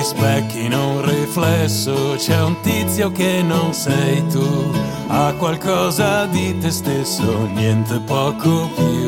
rispecchino un riflesso, c'è un tizio che non sei tu, ha qualcosa di te stesso, niente poco più.